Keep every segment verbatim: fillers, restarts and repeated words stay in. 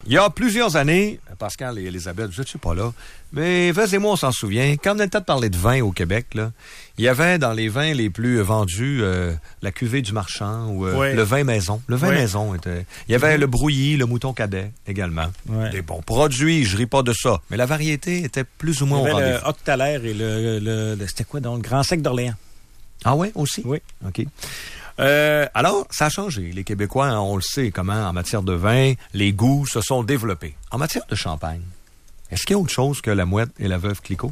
Il y a plusieurs années, Pascal et Elisabeth, je ne suis pas là, mais Vez et moi, on s'en souvient, quand on a le temps de parler de vin au Québec, là, il y avait dans les vins les plus vendus euh, la cuvée du marchand ou euh, oui. le vin maison. Le vin oui. maison était... Il y avait mm-hmm. le brouillis, le mouton cadet également. Oui. Des bons produits, je ris pas de ça. Mais la variété était plus ou moins au rendez-vous. Il y avait le Octalaire et le, le, le... C'était quoi donc? Le Grand Sec d'Orléans. Ah oui, aussi? Oui. OK. Euh, alors, ça a changé. Les Québécois, on le sait comment, en matière de vin, les goûts se sont développés. En matière de champagne, est-ce qu'il y a autre chose que la Mouette et la Veuve Clicquot?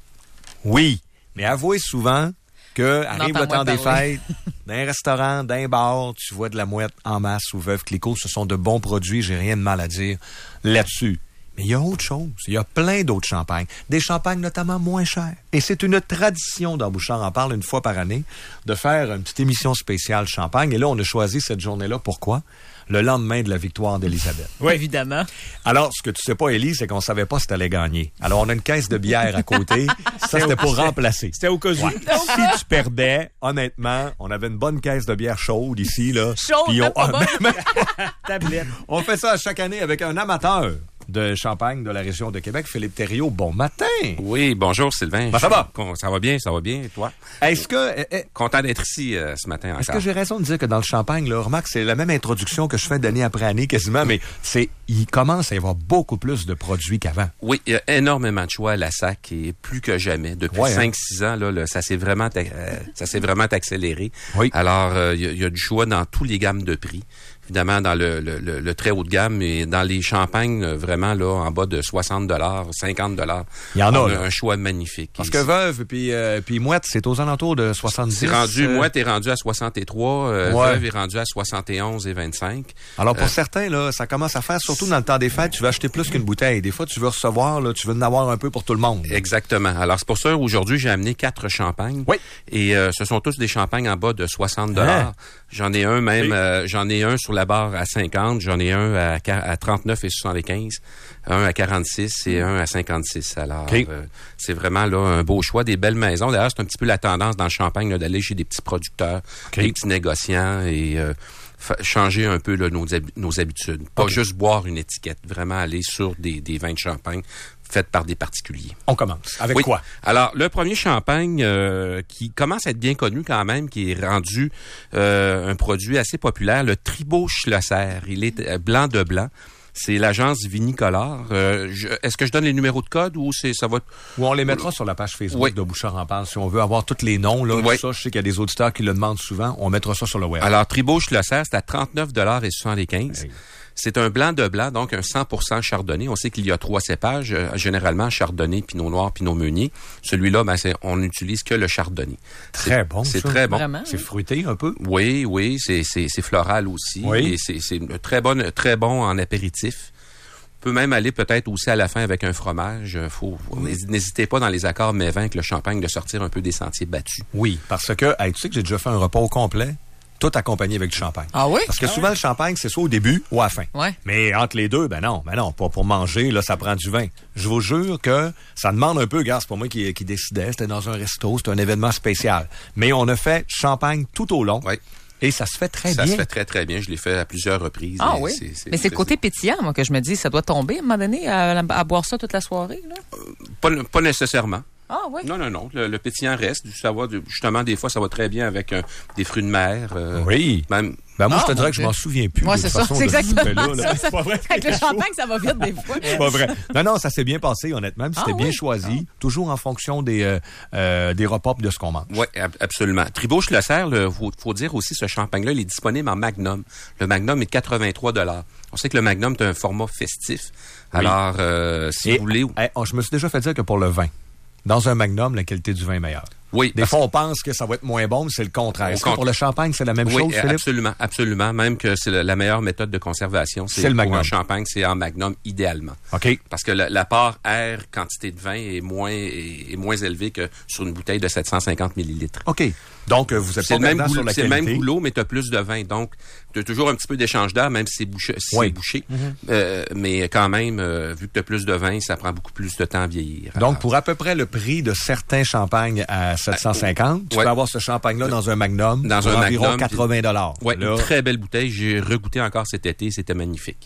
Oui, mais avouez souvent que arrive le temps des fêtes, d'un restaurant, d'un bar, tu vois de la Mouette en masse ou Veuve Clicquot. Ce sont de bons produits, j'ai rien de mal à dire là-dessus. Mais il y a autre chose. Il y a plein d'autres champagnes. Des champagnes notamment moins chers. Et c'est une tradition dans Bouchard en parle une fois par année de faire une petite émission spéciale champagne. Et là, on a choisi cette journée-là. Pourquoi? Le lendemain de la victoire d'Elisabeth. Oui, évidemment. Alors, ce que tu sais pas, Élie, c'est qu'on savait pas si t'allais gagner. Alors, on a une caisse de bière à côté. Ça, c'était pour remplacer. C'était au cas où. Ouais. Si tu perdais, honnêtement, on avait une bonne caisse de bière chaude ici, là. Chaude, puis on... pas bonne. Tablette. On fait ça chaque année avec un amateur de champagne de la région de Québec, Philippe Thériault. Bon matin! Oui, bonjour Sylvain. Ben, ça va? Ça va bien, ça va bien, et toi? Est-ce que... Eh, eh, Content d'être ici euh, ce matin encore. Est-ce que j'ai raison de dire que dans le champagne, là, remarque, c'est la même introduction que je fais d'année après année quasiment, mais c'est il commence à y avoir beaucoup plus de produits qu'avant. Oui, il y a énormément de choix à la S A C et plus que jamais. Depuis ouais, cinq six hein? ans, là, là, ça s'est vraiment euh, ça s'est vraiment accéléré. Oui. Alors, euh, il y, y a du choix dans tous les gammes de prix. Évidemment, dans le, le, le, le très haut de gamme, et dans les champagnes, vraiment, là, en bas de soixante dollars, cinquante dollars. Il y en a, on là. a un choix magnifique. Parce que Veuve puis, euh, puis Mouette, c'est aux alentours de soixante-dix. C'est rendu, euh... Mouette est rendu à soixante-trois, euh, ouais. Veuve est rendu à soixante et onze et vingt-cinq. Alors, pour euh, certains, là, ça commence à faire, surtout dans le temps des fêtes, tu veux acheter plus qu'une bouteille. Des fois, tu veux recevoir, là, tu veux en avoir un peu pour tout le monde. Exactement. Alors, c'est pour ça, aujourd'hui, j'ai amené quatre champagnes. Oui. Et euh, ce sont tous des champagnes en bas de soixante dollars. Hein? J'en ai un même, oui. euh, j'en ai un sur la barre à cinquante, j'en ai un à, à trente-neuf et soixante-quinze, un à quarante-six et un à cinquante-six. Alors, okay. euh, c'est vraiment là un beau choix, des belles maisons. D'ailleurs, c'est un petit peu la tendance dans le champagne là, d'aller chez des petits producteurs, okay. des petits négociants et euh, fa- changer un peu là, nos, hab- nos habitudes. Pas okay. juste boire une étiquette, vraiment aller sur des, des vins de champagne faite par des particuliers. On commence. Avec oui. quoi? Alors, le premier champagne euh, qui commence à être bien connu quand même, qui est rendu euh, un produit assez populaire, le Tribault-Schlosser. Il est euh, blanc de blanc. C'est l'agence Vinicolore. Euh, je, est-ce que je donne les numéros de code ou c'est ça va... Ou on les mettra sur la page Facebook oui. de Bouchard en parle. Si on veut avoir tous les noms, là, oui. tout ça, je sais qu'il y a des auditeurs qui le demandent souvent. On mettra ça sur le web. Alors, Tribault-Schlosser, c'est à trente-neuf dollars et soixante-quinze. Hey. C'est un blanc de blanc, donc un cent pour cent chardonnay. On sait qu'il y a trois cépages, euh, généralement chardonnay, pinot noir, pinot meunier. Celui-là, ben, c'est, on n'utilise que le chardonnay. Très c'est, bon, C'est ça. très bon. Vraiment? C'est fruité un peu? Oui, oui, c'est, c'est, c'est floral aussi. Oui. Et c'est, c'est très bon, très bon en apéritif. On peut même aller peut-être aussi à la fin avec un fromage. Faut, n'hésitez pas dans les accords mets vins avec le champagne de sortir un peu des sentiers battus. Oui, parce que, hey, tu sais que j'ai déjà fait un repas au complet, tout accompagné avec du champagne. Ah oui? Parce que ah souvent, oui. le champagne, c'est soit au début ou à la fin. Ouais. Mais entre les deux, ben non, ben non, pas pour manger, là, ça prend du vin. Je vous jure que ça demande un peu, regarde, c'est pas moi qui, qui décidais, c'était dans un resto, c'était un événement spécial. Mais on a fait champagne tout au long. Oui. Et ça se fait très ça bien. Ça se fait très, très bien. Je l'ai fait à plusieurs reprises. Ah oui? C'est, c'est, mais c'est le côté pétillant, moi, que je me dis, ça doit tomber à un moment donné à, à boire ça toute la soirée, là? Euh, pas, pas nécessairement. Ah oui? Non, non, non. Le, le pétillant reste. Ça va, justement, des fois, ça va très bien avec euh, des fruits de mer. Euh, oui. Même... Ben moi, ah, je te dirais que Dieu. je m'en souviens plus. Moi, c'est ça. C'est exactement là, là. Ça. C'est pas vrai. Avec le champagne, ça va vite des fois. C'est pas vrai. Non, non, ça s'est bien passé, honnêtement. C'était ah, bien oui? choisi. Ah. Toujours en fonction des, euh, euh, des repas et de ce qu'on mange. Oui, absolument. Tribault-Schlosser, il faut, faut dire aussi, ce champagne-là, il est disponible en Magnum. Le Magnum est quatre-vingt-trois dollars. On sait que le Magnum est un format festif. Oui. Alors, euh, si et, vous voulez... Eh, je me suis déjà fait dire que pour le vin, dans un Magnum, la qualité du vin est meilleure. Oui. Des fois, on pense que ça va être moins bon, mais c'est le contraire. Est-ce que pour le champagne, c'est la même oui, chose, Philippe? absolument, absolument. Même que c'est la meilleure méthode de conservation. C'est, c'est le pour Magnum. un champagne, c'est en Magnum, idéalement. OK. Parce que la, la part air, quantité de vin est moins, est, est moins élevée que sur une bouteille de sept cent cinquante millilitres. OK. Donc, vous êtes c'est pas le même goulot, sur la c'est qualité. C'est le même qualité. goulot, mais tu as plus de vin. Donc, tu as toujours un petit peu d'échange d'air, même si c'est bouché. Si oui. c'est bouché. Mm-hmm. Euh, mais quand même, euh, vu que tu as plus de vin, ça prend beaucoup plus de temps à vieillir. Donc, Alors, pour à peu près le prix de certains champagnes à sept cent cinquante, tu ouais. peux avoir ce champagne-là dans un Magnum dans pour un environ Magnum, quatre-vingts dollars. Oui, une très belle bouteille. J'ai regoûté encore cet été. C'était magnifique.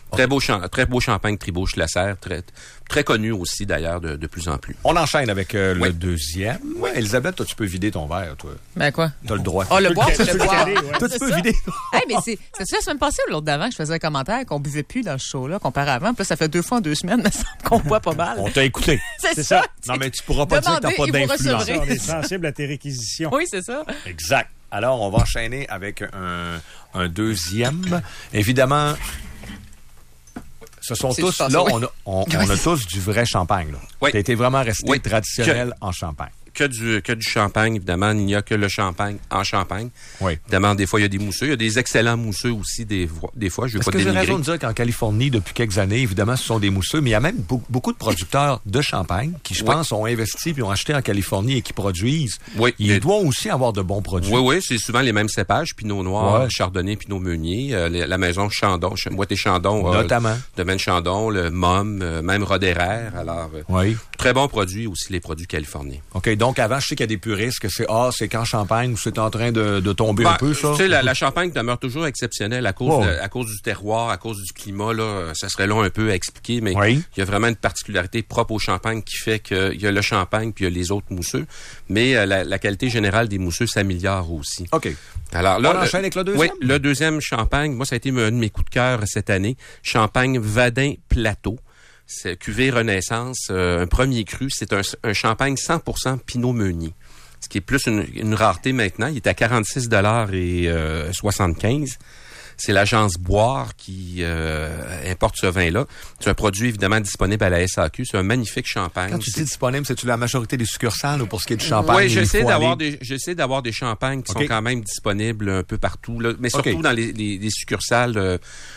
Très beau, champ, très beau champagne Tribauche-Lasserre, très, très connu aussi d'ailleurs de, de plus en plus. On enchaîne avec euh, le oui. deuxième. Ouais, Elisabeth, toi, tu peux vider ton verre, toi. Ben quoi? T'as le droit. Oh, le boire, c'est le boire. Toi, tu peux vider. Hey, mais c'est, c'est ça, la semaine passée ou l'autre d'avant que je faisais un commentaire qu'on buvait plus dans ce show-là, comparé à avant. Puis là, ça fait deux fois en deux semaines, mais ça me semble qu'on boit pas mal. On t'a écouté. C'est, C'est ça. ça. Non, mais tu pourras pas Demandez dire que t'as pas et vous d'influence. recevrez. On est sensible à tes réquisitions. Oui, c'est ça. Exact. Alors, on va enchaîner avec un, un deuxième. Évidemment, ce sont C'est tous, juste là, ça, oui. on a, on, on a tous du vrai champagne. Là. Oui. T'as été vraiment resté Oui. traditionnel en Champagne. Que du, que du champagne, évidemment. Il n'y a que le champagne en Champagne. Oui. Évidemment, des fois, il y a des mousseux. Il y a des excellents mousseux aussi, des, vo- des fois. Je ne veux Est-ce pas que j'ai dénigrer. raison de dire qu'en Californie, depuis quelques années, évidemment, ce sont des mousseux, mais il y a même be- beaucoup de producteurs de champagne qui, je Oui. pense, ont investi puis ont acheté en Californie et qui produisent. Oui. Ils Et- doivent aussi avoir de bons produits. Oui, oui, c'est souvent les mêmes cépages. Pinot Noir, Ouais. Chardonnay, Pinot Meunier. Euh, les- la maison Chandon, Ch- Moët et Chandon. euh, Notamment. Domaine Chandon, le M O M, euh, même Roderer. Alors, euh, Oui. très bons produits aussi, les produits californiens. OK. Donc, avant, je sais qu'il y a des puristes que c'est, ah, c'est qu'en Champagne, c'est en train de, de tomber Ben, un peu, ça. Tu sais, la, la Champagne demeure toujours exceptionnelle à cause, Oh. de- à cause du terroir, à cause du climat. Là, ça serait long un peu à expliquer, mais Oui. il y a vraiment une particularité propre au Champagne qui fait qu'il y a le Champagne puis il y a les autres mousseux. Mais euh, la, la qualité générale des mousseux s'améliore aussi. OK. Alors On là, enchaîne avec le deuxième? Oui, le deuxième Champagne, moi, ça a été un de mes coups de cœur cette année. Champagne Vadin Plateau. C'est cuvée Renaissance, euh, un premier cru. C'est un, un champagne cent pour cent Pinot Meunier. Ce qui est plus une, une rareté maintenant. Il est à quarante-six dollars et euh, soixante-quinze. C'est l'agence Boire qui euh, importe ce vin-là. C'est un produit évidemment disponible à la S A Q. C'est un magnifique champagne. Quand tu C'est- dis disponible, c'est-tu la majorité des succursales ou pour ce qui est du champagne? Oui, il j'essaie faut d'avoir aller- des, j'essaie d'avoir des champagnes qui OK. sont quand même disponibles un peu partout, là, mais surtout OK. dans les, les, les succursales. Euh,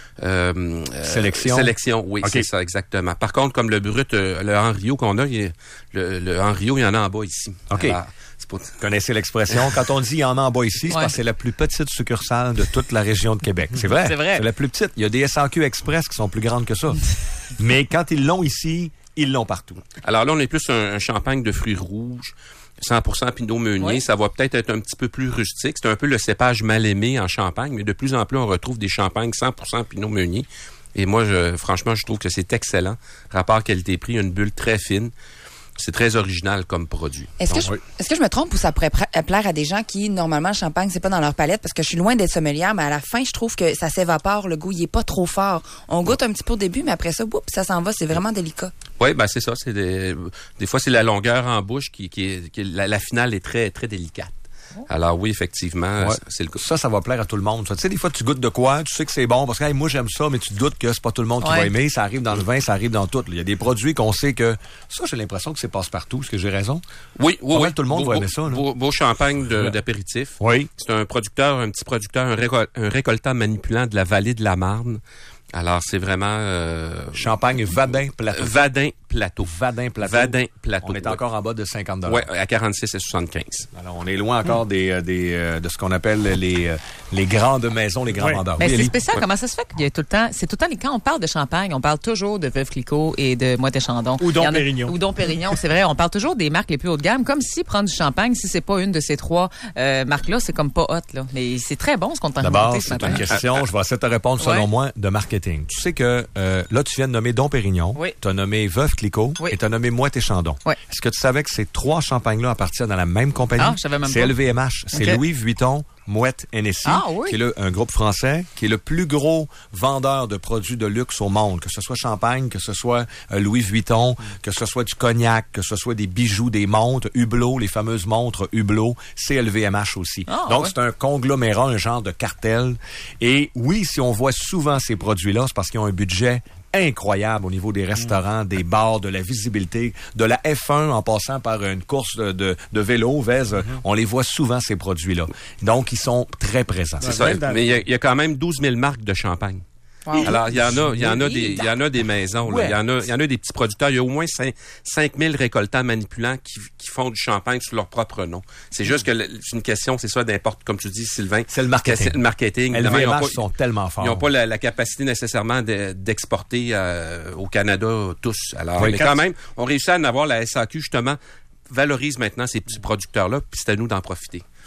euh, Sélection. Sélection, oui, OK. c'est ça, exactement. Par contre, comme le brut, euh, le Henriot qu'on a, il est- le, le Henriot, il y en a en bas ici. OK. Alors, c'est pas... Vous connaissez l'expression. Quand on dit il y en a en bas ici, c'est Ouais. parce que c'est la plus petite succursale de toute la région de Québec. C'est vrai. C'est vrai. C'est la plus petite. Il y a des S A Q Express qui sont plus grandes que ça. Mais quand ils l'ont ici, ils l'ont partout. Alors là, on est plus un, un champagne de fruits rouges, cent pour cent Pinot Meunier. Oui. Ça va peut-être être un petit peu plus rustique. C'est un peu le cépage mal aimé en Champagne, mais de plus en plus, on retrouve des champagnes cent pour cent Pinot Meunier. Et moi, je, franchement, je trouve que c'est excellent. Rapport qualité-prix, une bulle très fine. C'est très original comme produit. Est-ce que, Donc, je, oui. est-ce que je me trompe ou ça pourrait pra- plaire à des gens qui, normalement, le champagne, c'est pas dans leur palette? Parce que je suis loin d'être sommelière, mais à la fin, je trouve que ça s'évapore. Le goût, il est pas trop fort. On goûte un petit peu au début, mais après ça, boum, ça s'en va. C'est vraiment délicat. Oui, ben c'est ça. C'est des, des fois, c'est la longueur en bouche qui, qui est... Qui est- la, la finale est très, très délicate. Alors oui, effectivement, Ouais. c'est le cas. Ça, ça va plaire à tout le monde. ça. Tu sais, des fois, tu goûtes de quoi, tu sais que c'est bon, parce que hey, moi, j'aime ça, mais tu te doutes que c'est pas tout le monde qui Ouais. va aimer. Ça arrive dans le vin, ça arrive dans tout. Il y a des produits qu'on sait que... Ça, j'ai l'impression que c'est passe-partout. Est-ce que j'ai raison? Oui, oui, Pas oui. mal tout le monde Beau- va aimer beau- ça, là. Beau, beau champagne de- Ouais. d'apéritif. Oui. C'est un producteur, un petit producteur, un, récol- un récoltant manipulant de la vallée de la Marne. Alors, c'est vraiment... Euh, Champagne Vadin Plateau. Vadin Plateau. Vadin Plateau. Vadin Plateau. On est oui. encore en bas de cinquante dollars. Ouais, à quarante-six et soixante-quinze. Alors, on est loin encore des, euh, des, euh, de ce qu'on appelle les, euh, les grandes maisons, les grands Oui. vendeurs. Mais Oui, c'est Élie? spécial. Comment ça se fait qu'il y a tout le temps, c'est tout le temps, les- quand on parle de champagne, on parle toujours de Veuve Clicquot et de Moët et Chandon. Ou Dom Il y en a- Pérignon. Ou Dom Pérignon, c'est vrai. On parle toujours des marques les plus haut de gamme, comme si prendre du champagne, si c'est pas une de ces trois euh, marques-là, c'est comme pas hot, là. Mais c'est très bon ce qu'on t'a D'abord, raconté ce c'est matin. une question, je vais essayer de te répondre selon Ouais. moi, de marketing. Tu sais que euh, là, tu viens de nommer Dom Pérignon, Oui. tu as nommé Veuve Clicquot Oui. et tu as nommé Moët et Chandon. Oui. Est-ce que tu savais que ces trois champagnes-là appartiennent dans la même compagnie? Ah, je savais même C'est pas. L V M H. C'est OK. Louis Vuitton, Moët Hennessy, Ah, oui. qui est le, un groupe français, qui est le plus gros vendeur de produits de luxe au monde, que ce soit champagne, que ce soit euh, Louis Vuitton, que ce soit du cognac, que ce soit des bijoux, des montres, Hublot, les fameuses montres Hublot, c'est L V M H aussi. Ah, Donc, ouais. c'est un conglomérat, un genre de cartel. Et oui, si on voit souvent ces produits-là, c'est parce qu'ils ont un budget incroyable au niveau des restaurants, des bars, de la visibilité, de la F un en passant par une course de, de, de vélo, Vez, on les voit souvent, ces produits-là. Donc, ils sont très présents. C'est Ouais, ça. même dans- Mais il y, a, il y a quand même douze mille marques de champagne. Wow. Alors, il y en a, il y en a des, il y en a des maisons, là. Ouais. Il y en a, il y en a des petits producteurs. Il y a au moins cinq mille récoltants manipulants qui, qui font du champagne sous leur propre nom. C'est juste que le- c'est une question, c'est ça, d'importe, comme tu dis, Sylvain. C'est le marketing. C'est le marketing. L Évidemment, V ils M ont H pas- sont tellement forts. Ils n'ont pas la, la capacité nécessairement de- d'exporter euh, au Canada tous. Alors, Oui, mais quand- quand même, on réussit à en avoir la S A Q, justement, valorise maintenant ces petits producteurs-là, puis c'est à nous d'en profiter.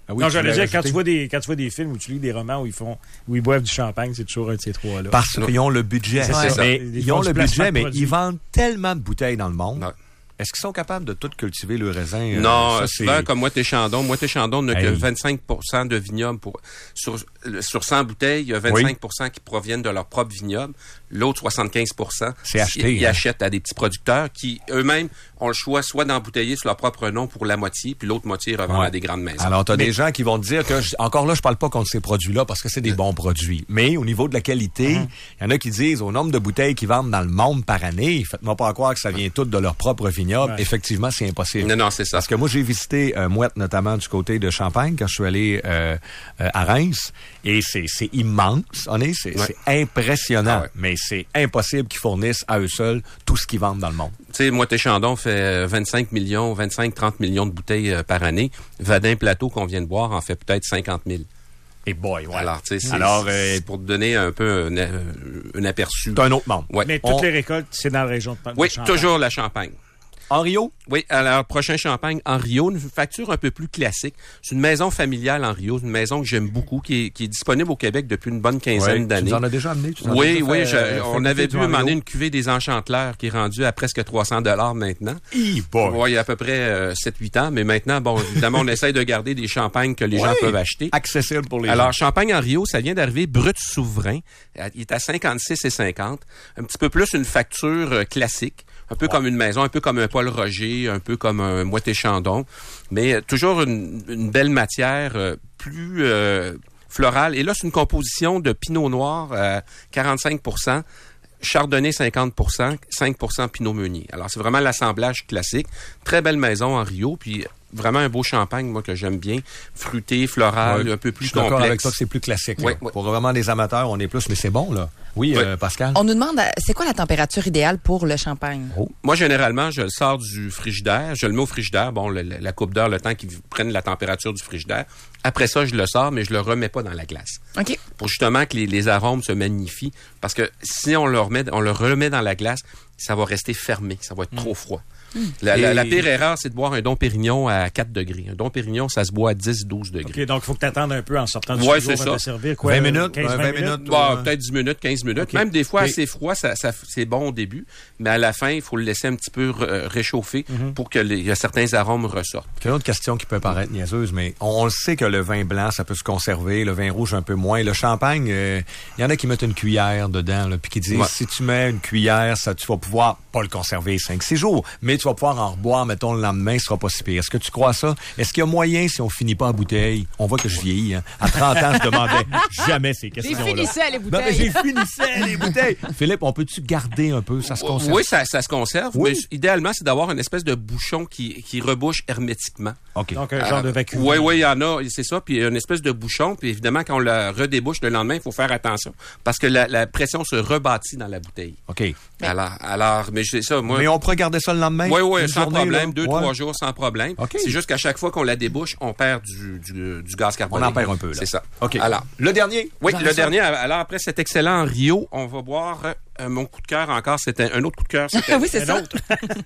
Ah oui, non, tu j'allais voulais dire, quand rajouter? tu, vois des, quand tu vois des films où tu lis des romans où ils font, où ils boivent du champagne, c'est toujours un de ces trois-là. Parce qu'ils ont le budget. C'est ça. Mais Ils ils font ont du le placement budget, de mais produits. ils vendent tellement de bouteilles dans le monde. Ouais. Est-ce qu'ils sont capables de tout cultiver le raisin? Euh, Non, ça, souvent, comme Moët et Chandon, Moët et Chandon n'a que Hey. vingt-cinq pour cent de vignobles pour, sur, sur cent bouteilles, il y a vingt-cinq pour cent qui proviennent de leur propre vignoble. L'autre soixante-quinze pour cent, C'est acheté, ils, ils hein. achètent à des petits producteurs qui, eux-mêmes, ont le choix soit d'embouteiller sur leur propre nom pour la moitié, puis l'autre moitié revendent Ouais. à des grandes maisons. Alors, tu as Mais- des gens qui vont te dire que, je- encore là, je parle pas contre ces produits-là parce que c'est des bons produits. Mais au niveau de la qualité, il y en a qui disent au nombre de bouteilles qu'ils vendent dans le monde par année, faites-moi pas croire que ça vient tout de leur propre vignoble. Ouais. Effectivement, c'est impossible. Non, non, c'est ça. Parce que moi, j'ai visité euh, Moët, notamment du côté de Champagne, quand je suis allé euh, euh, à Reims. Et c'est, c'est immense, on est, c'est, Ouais. c'est impressionnant. Ah ouais. Mais c'est impossible qu'ils fournissent à eux seuls tout ce qu'ils vendent dans le monde. Tu sais, Moët et Chandon fait vingt-cinq millions, vingt-cinq, trente millions de bouteilles euh, par année. Vadin Plateau, qu'on vient de boire, en fait peut-être cinquante mille. Et boy, ouais. Alors, tu sais, c'est, Alors, c'est euh, pour te donner un peu un, euh, un aperçu. c'est un autre monde. Ouais. Mais toutes On- les récoltes, c'est dans la région de, de Oui, Champagne. toujours la Champagne. En Rio? Oui, alors, prochain champagne en Rio, une facture un peu plus classique. C'est une maison familiale en Rio, une maison que j'aime beaucoup, qui est, qui est disponible au Québec depuis une bonne quinzaine Ouais. d'années. Tu nous en as déjà amené? Tu nous en as Oui, déjà oui, fait, je- euh, on fait avait goûter vu du demander Rio? une cuvée des Enchanteleurs qui est rendue à presque trois cents dollars maintenant. Hi, boy. Oui, il y a à peu près euh, sept huit ans, mais maintenant, bon, évidemment, on essaye de garder des champagnes que les gens Ouais. peuvent acheter. Accessible pour les Alors, gens. Champagne en Rio, ça vient d'arriver brut souverain. Il est à cinquante-six et cinquante. Un petit peu plus une facture euh, classique. Un peu comme une maison, un peu comme un Paul Roger, un peu comme un Moët et Chandon. Mais euh, toujours une, une belle matière euh, plus euh, florale. Et là, c'est une composition de Pinot Noir à quarante-cinq pour cent. Chardonnay cinquante pour cent, cinq pour cent Pinot Meunier. Alors, c'est vraiment l'assemblage classique. Très belle maison en Rio, puis vraiment un beau champagne, moi, que j'aime bien. Fruité, floral, Ouais. un peu plus Je suis d'accord complexe. avec toi que c'est plus classique. Oui, là. oui. Pour vraiment les amateurs, on est plus, mais c'est bon, là. Oui, Oui. euh, Pascal? On nous demande, euh, c'est quoi la température idéale pour le champagne? Moi, généralement, je le sors du frigidaire, je le mets au frigidaire, bon, le- le- la coupe d'heure, le temps qu'il prenne la température du frigidaire. Après ça, je le sors, mais je le remets pas dans la glace. OK. Pour justement que les, les arômes se magnifient. Parce que si on le remet, on le remet dans la glace, ça va rester fermé, ça va être trop froid. La, la, Et- la pire erreur, c'est de boire un Dom Pérignon à quatre degrés. Un Dom Pérignon, ça se boit à dix douze degrés. OK, donc il faut que tu attendes un peu en sortant du Ouais, frigo c'est avant de ça. te servir. Quoi, vingt minutes, quinze, ouais, vingt vingt minutes? minutes. Bon, Ouais. peut-être dix minutes, quinze minutes. Ok. Même des fois Et- assez froid, ça, ça, c'est bon au début. Mais à la fin, il faut le laisser un petit peu re- réchauffer pour que les, il y a certains arômes ressortent. C'est une autre question qui peut paraître niaiseuse, mais on, on le sait que le vin blanc, ça peut se conserver, le vin rouge un peu moins. Le champagne, euh, il y en a qui mettent une cuillère dedans, là, puis qui disent, Ouais. si tu mets une cuillère, ça, tu vas pouvoir pas le conserver cinq six jours, mais tu vas pouvoir en reboire, mettons, le lendemain, ce sera pas si pire. Est-ce que tu crois ça? Est-ce qu'il y a moyen, si on finit pas à bouteille, on voit que je vieillis, hein? À trente ans, je demandais jamais ces J'ai questions-là. finissé les Non, mais bouteilles. j'ai finissé les bouteilles. Philippe, on peut-tu garder un peu? Ça se conserve? Oui, ça, ça se conserve, Oui. mais idéalement, c'est d'avoir une espèce de bouchon qui, qui rebouche hermétiquement. OK. Donc, un genre de vacuum. Oui, oui, il y en a, c'est ça. Puis une espèce de bouchon. Puis évidemment, quand on la redébouche le lendemain, il faut faire attention. Parce que la, la pression se rebâtit dans la bouteille. OK. Alors, alors, mais c'est ça, moi. Mais on pourrait garder ça le lendemain? Oui, oui, Une sans journée, problème. là? Deux, Ouais. trois jours sans problème. OK. C'est juste qu'à chaque fois qu'on la débouche, on perd du, du, du gaz On carbonique. en perd un peu, là. C'est ça. OK. Alors, le dernier? oui, Vous en le avez ça? dernier. Alors, après cet excellent Rio, on va boire euh, mon coup de cœur encore. C'était un autre coup de cœur. C'était oui, c'est Un ça. autre.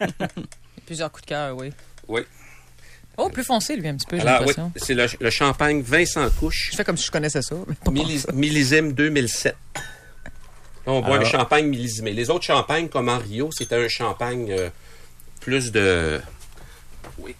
Plusieurs coups de cœur, oui. Oui. Oh, plus foncé, lui, un petit peu, j'ai Alors, oui, l'impression. c'est le, le champagne Vincent Couche. Je fais comme si je connaissais ça. mais pas Millis- ça. millésime deux mille sept. Là, on boit Alors- le champagne millésimé. Les autres champagnes, comme en Rio, c'était un champagne euh, plus de... Oui.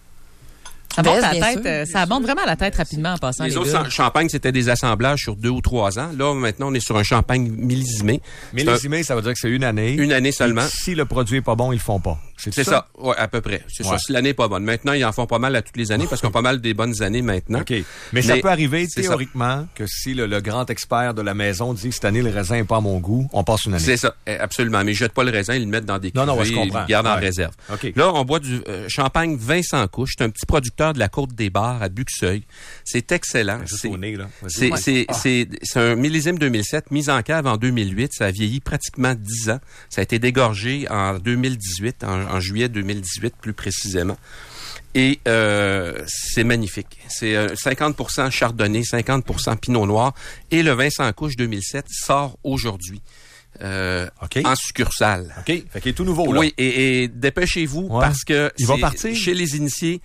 Ça monte Baisse, la bien tête, sûr. euh, ça monte vraiment la tête rapidement en passant les, Les autres bulles. cha- champagnes, c'était des assemblages sur deux ou trois ans. Là, maintenant, on est sur un champagne millésimé. C'est un- Millésimé, ça veut dire que c'est une année. Une année seulement. Si le produit est pas bon, ils le font pas. C'est ça, ouais, à peu près. C'est Ouais. ça. Si l'année n'est pas bonne. Maintenant, ils en font pas mal à toutes les années parce qu'ils ont pas mal des bonnes années maintenant. OK. Mais, ça Mais peut arriver c'est ça. théoriquement que si le, le grand expert de la maison dit que cette année, le raisin n'est pas à mon goût, on passe une année. C'est ça, eh, absolument. Mais ils jettent pas le raisin, ils le mettent dans des Non, non, ouais, cuvées, je ils comprends. le gardent en Ouais. réserve. OK. Là, on boit du euh, champagne Vincent Couche. C'est un petit producteur de la Côte des Bars à Buxeuil. C'est excellent. Juste C'est- au nez, là. Vas-y. C'est Ouais. c'est- Ah. c'est- c'est un millésime deux mille sept, mis en cave en deux mille huit. Ça a vieilli pratiquement dix ans. Ça a été dégorgé en deux mille dix-huit, en, en juillet deux mille dix-huit plus précisément. Et euh, c'est magnifique. C'est euh, cinquante pour cent Chardonnay, cinquante pour cent Pinot Noir. Et le Vincent Couche deux mille sept sort aujourd'hui euh, OK. en succursale. OK. Fait qu'il est tout nouveau, là. Oui, et, et dépêchez-vous Ouais. parce que Il va c'est- partir? chez les initiés,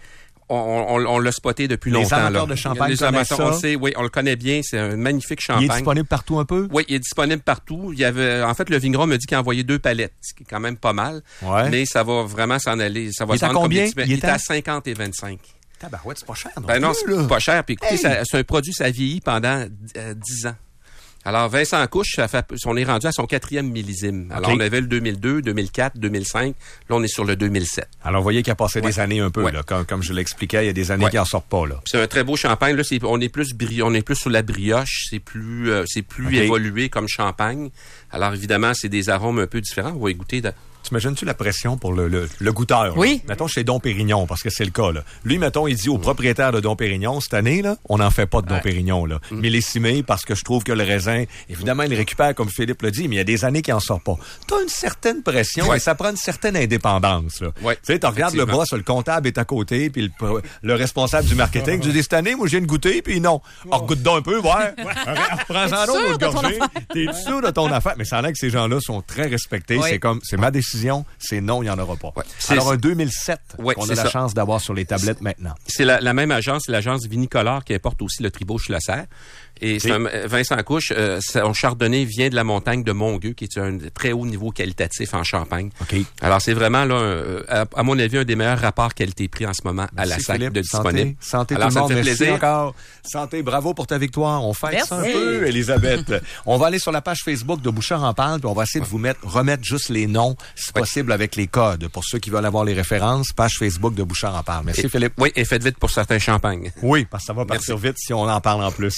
On, on, on l'a spoté depuis Les longtemps. amateurs là. de champagne Les connaissent amateurs, on ça. sait, oui, on le connaît bien. C'est un magnifique champagne. Il est disponible partout un peu? Oui, il est disponible partout. Il y avait, en fait, le vigneron me dit qu'il a envoyé deux palettes, ce qui est quand même pas mal. Ouais. Mais ça va vraiment s'en aller. Ça va Il est se à vendre comme combien? des petits- Il Il est est à- à cinquante et vingt-cinq. Tabarouette, c'est pas cher, non? Ben non, plus, là. c'est pas cher. Puis écoutez, Hey! ça- c'est un produit, ça vieillit pendant euh, dix ans. Alors, Vincent Couche, ça fait, on est rendu à son quatrième millésime. Alors, OK. on avait le deux mille deux, deux mille quatre, deux mille cinq. Là, on est sur le deux mille sept. Alors, vous voyez qu'il a passé Ouais. des années un peu, Ouais. là. Comme, comme je l'expliquais, il y a des années Ouais. qui en sortent pas, là. C'est un très beau champagne. Là, c'est, on est plus bri- on est plus sur la brioche. C'est plus, euh, c'est plus OK. évolué comme champagne. Alors, évidemment, c'est des arômes un peu différents. On va y goûter. De... T'imagines-tu la pression pour le, le, le goûteur? là? Oui. Mettons chez Dom Pérignon, parce que c'est le cas, là. Lui, mettons, il dit au propriétaire de Dom Pérignon, cette année, là, on n'en fait pas de Dom Ouais. Pérignon, là. Mm. Millésimé, parce que je trouve que le raisin, évidemment, il récupère, comme Philippe le dit, mais il y a des années qu'il en sort pas. T'as une certaine pression Ouais. et ça prend une certaine indépendance, là. Ouais. Tu sais, tu regardes le Effectivement. boss, le comptable est à côté, puis le, pro- le responsable du marketing, tu dis, cette année, moi, je viens de goûter, puis non. Oh, goûte donc un peu, ouais. Prends-en T'es d'autres, sûr de ton gorgée. T'es sûr de ton affaire? Mais ça a l'air que ces gens-là sont très respectés. Oui. C'est comme, c'est ma décision, c'est non, il n'y en aura pas. Ouais. C'est- Alors, un c'est- deux mille sept Ouais, qu'on a c'est la ça. chance d'avoir sur les tablettes maintenant. C'est la, la même agence, c'est l'agence Vinicolore qui importe aussi le Tribot Schlosser. Et c'est un, Vincent Couche, euh, son chardonnay vient de la montagne de Montgueux, qui est un très haut niveau qualitatif en Champagne. OK. Alors, c'est vraiment, là, un- à, à mon avis, un des meilleurs rapports qualité-prix en ce moment à la Merci, SAC Philippe. de disponible. Santé, santé Alors, tout ça le me monde. fait Merci plaisir. encore. Santé, bravo pour ta victoire. On fête ça un Merci. peu, Elisabeth. On va aller sur la page Facebook de Bouchard en parle, puis on va essayer de vous mettre, remettre juste les noms, si Ouais. possible, avec les codes. Pour ceux qui veulent avoir les références, page Facebook de Bouchard en parle. Merci, Et- Philippe. Oui, et faites vite pour certains champagnes. Oui, parce que ça va partir vite si on en parle en plus.